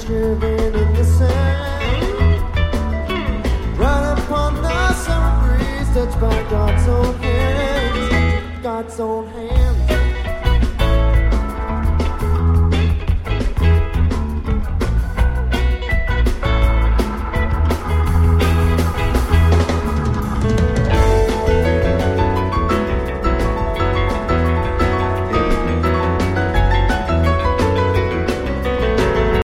driven in the sand. Right upon the summer breeze, touched by God's own hands. God's own hands.